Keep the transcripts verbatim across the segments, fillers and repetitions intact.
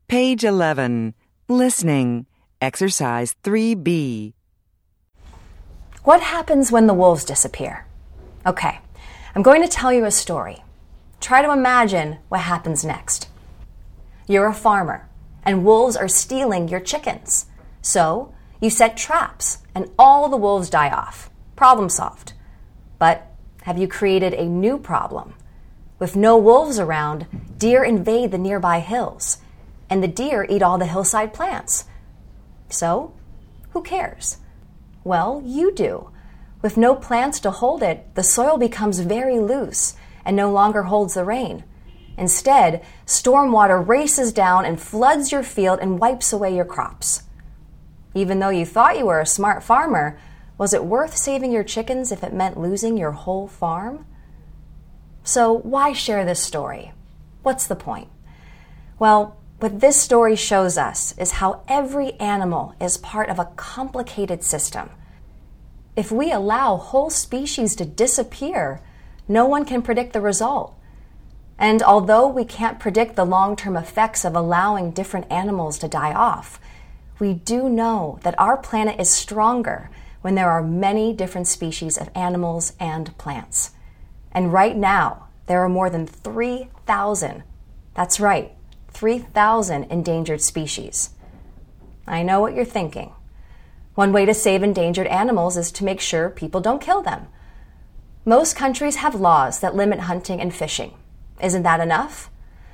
Page eleven. Listening. Exercise three B. What happens when the wolves disappear? Okay, I'm going to tell you a story. Try to imagine what happens next. You're a farmer, and wolves are stealing your chickens. So, you set traps, and all the wolves die off. Problem solved. But have you created a new problem? With no wolves around, deer invade the nearby hills, and the deer eat all the hillside plants. So, who cares? Well, you do. With no plants to hold it, the soil becomes very loose and no longer holds the rain. Instead, storm water races down and floods your field and wipes away your crops. Even though you thought you were a smart farmer, was it worth saving your chickens if it meant losing your whole farm? So why share this story? What's the point? Well, what this story shows us is how every animal is part of a complicated system. If we allow whole species to disappear, no one can predict the result. And although we can't predict the long-term effects of allowing different animals to die off, we do know that our planet is stronger when there are many different species of animals and plants. And right now, there are more than three thousand. That's right, three thousand endangered species. I know what you're thinking. One way to save endangered animals is to make sure people don't kill them. Most countries have laws that limit hunting and fishing. Isn't that enough?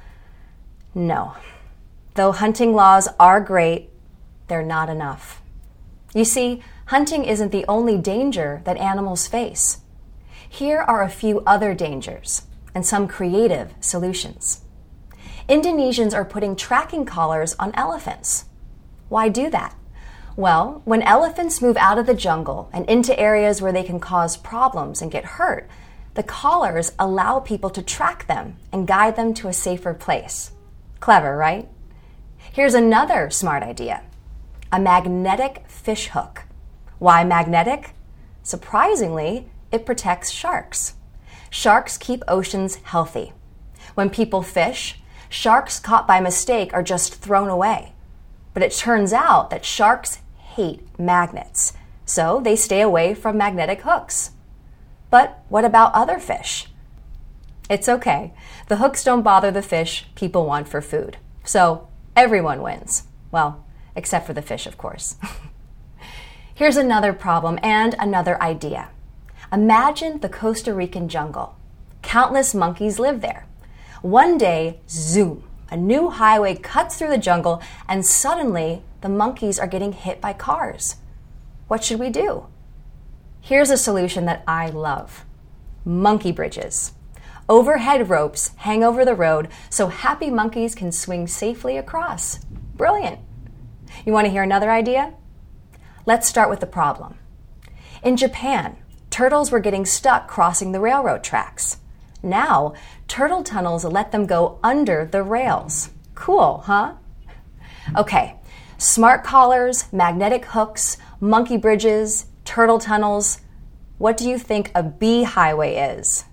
No. Though hunting laws are great, they're not enough. You see, hunting isn't the only danger that animals face. Here are a few other dangers and some creative solutions. Indonesians are putting tracking collars on elephants. Why do that? Well, when elephants move out of the jungle and into areas where they can cause problems and get hurt, the collars allow people to track them and guide them to a safer place. Clever, right? Here's another smart idea. A magnetic fish hook. Why magnetic? Surprisingly, it protects sharks. Sharks keep oceans healthy. When people fish, sharks caught by mistake are just thrown away. But it turns out that sharks hate magnets, so they stay away from magnetic hooks. But what about other fish? It's okay. The hooks don't bother the fish people want for food. So everyone wins. Well, except for the fish, of course. Here's another problem and another idea. Imagine the Costa Rican jungle. Countless monkeys live there. One day, zoom, a new highway cuts through the jungle, and suddenly the monkeys are getting hit by cars. What should we do? Here's a solution that I love. Monkey bridges. Overhead ropes hang over the road so happy monkeys can swing safely across. Brilliant. You want to hear another idea? Let's start with the problem. In Japan, turtles were getting stuck crossing the railroad tracks. Now, turtle tunnels let them go under the rails. Cool, huh? Okay, smart collars, magnetic hooks, monkey bridges, turtle tunnels. What do you think a bee highway is?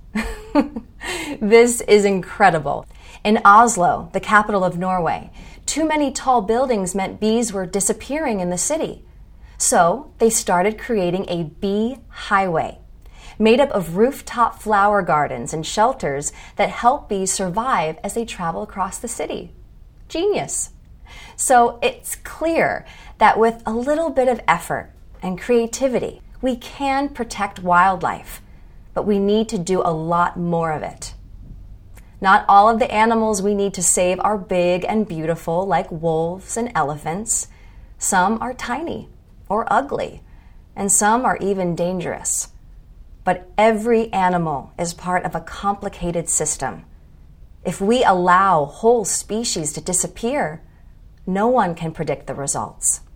This is incredible. In Oslo, the capital of Norway, too many tall buildings meant bees were disappearing in the city. So they started creating a bee highway, made up of rooftop flower gardens and shelters that help bees survive as they travel across the city. Genius. So it's clear that with a little bit of effort and creativity, we can protect wildlife, but we need to do a lot more of it. Not all of the animals we need to save are big and beautiful like wolves and elephants. Some are tiny or ugly, and some are even dangerous. But every animal is part of a complicated system. If we allow whole species to disappear, no one can predict the results.